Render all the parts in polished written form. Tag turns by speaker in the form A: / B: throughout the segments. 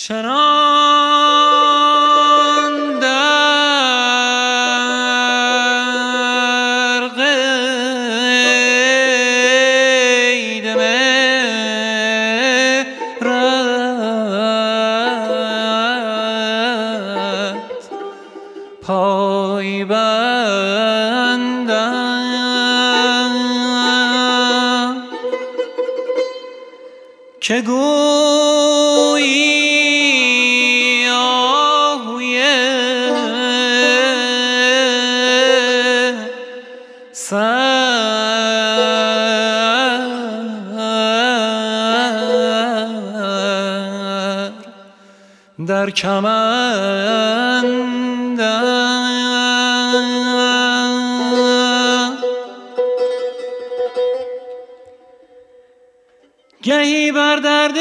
A: چنان در قید مهرت پای بندم که گویی در کمندم گهی بر درد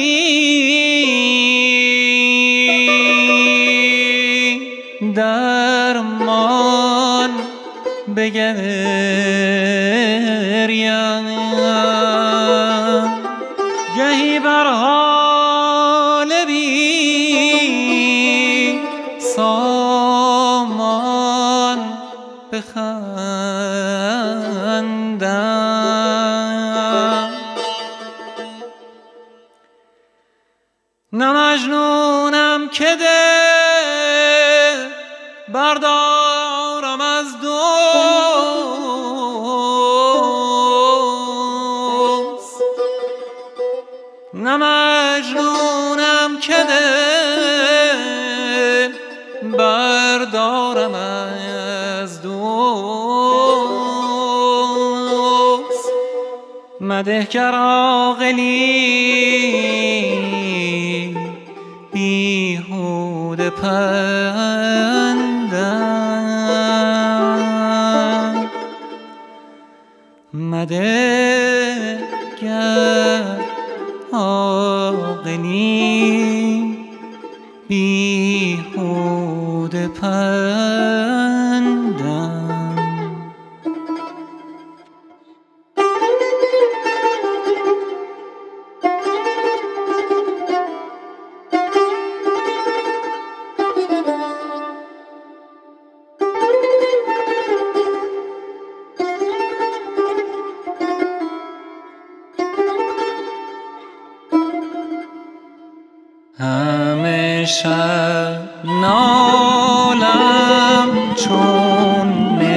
A: بی درمان بگریم گهی بر حال بی سامان بخندم نه مجنونم که دل بردارم از دوست نه مجنونم که دل بردارم از دوست مدهگر عاقلی بیهوده پندم مدهگر عاقلی بیهوده پندم همیشه نالم چون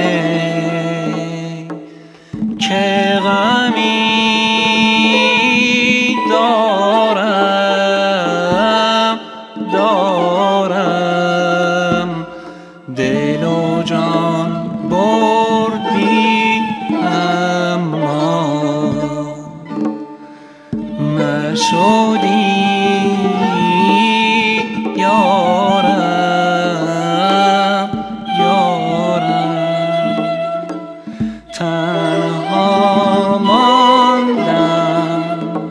A: می که غمی دارم دل و جان بردی اما نشدی تنها ماندم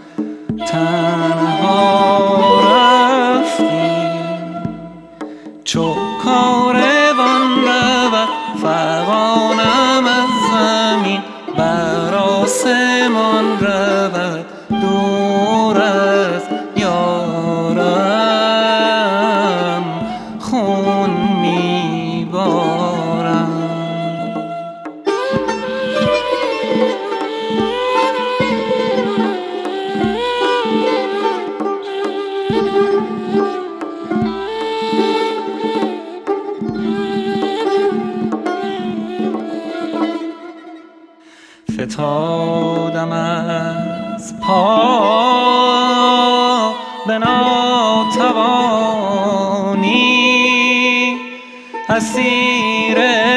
A: تنها رفتی چو کاروان رود فغانم از زمین بر آسمان رود دور از یارم خون میبارم فتادم از پا به ناتوانی اسیر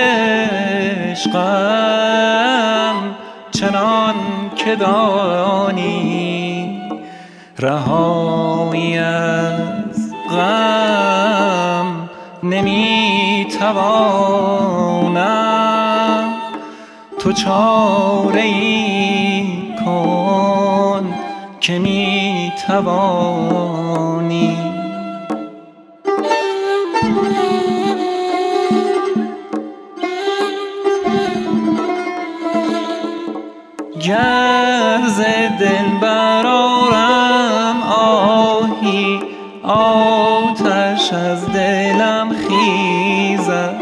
A: عشقم چنان که دانی رهایی از غم نمیتوانم تو چاره‌ای کن که میتوانی گر ز دل برآرم آهی آتش از دلم خیزد،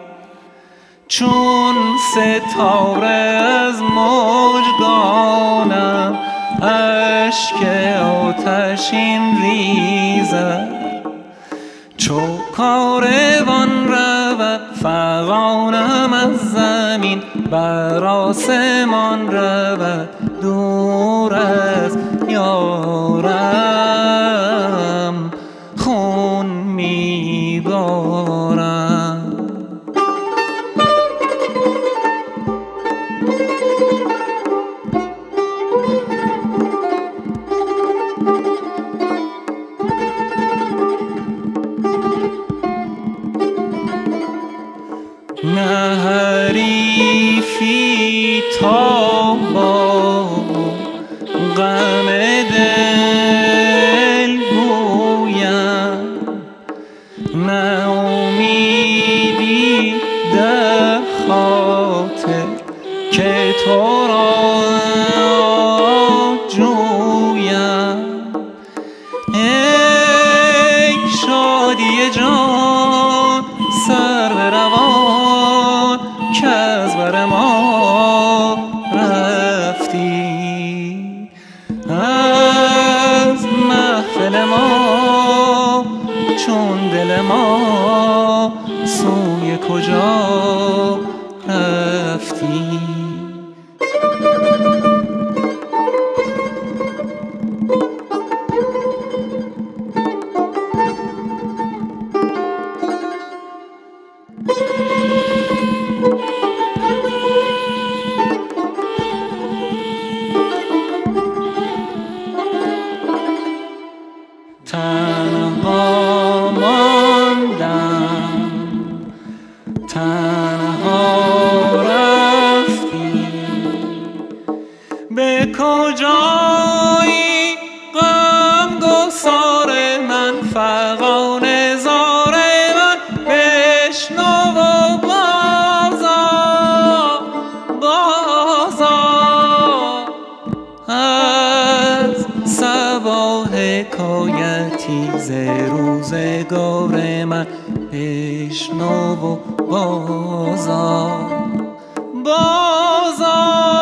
A: چون ستاره از مژگانم اشک آتشین ریزد. چو کاروان رود فغانم از زمین، بر آسمان رود دور از یارم خون میبارم. نه حریفی تا با غم دل گویم، نه امیدی در خاطر که تو را جویم. ای شادی جان سر به روان که از بر ما رفتی، از محفل ما چون دل ما سوی کجا رفتی. تنها ماندم، تنها رفتی، به کجایی غمگسار من، فغان زار من بشنو و بازا از صبا حکایتی ز روزگار من، بشنو و بازا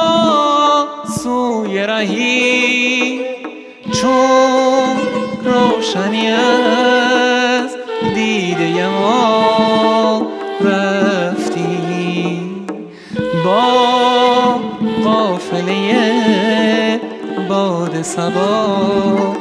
A: سوی رهی چون روشنی از دیده ما رفتی، با قافله باد صبا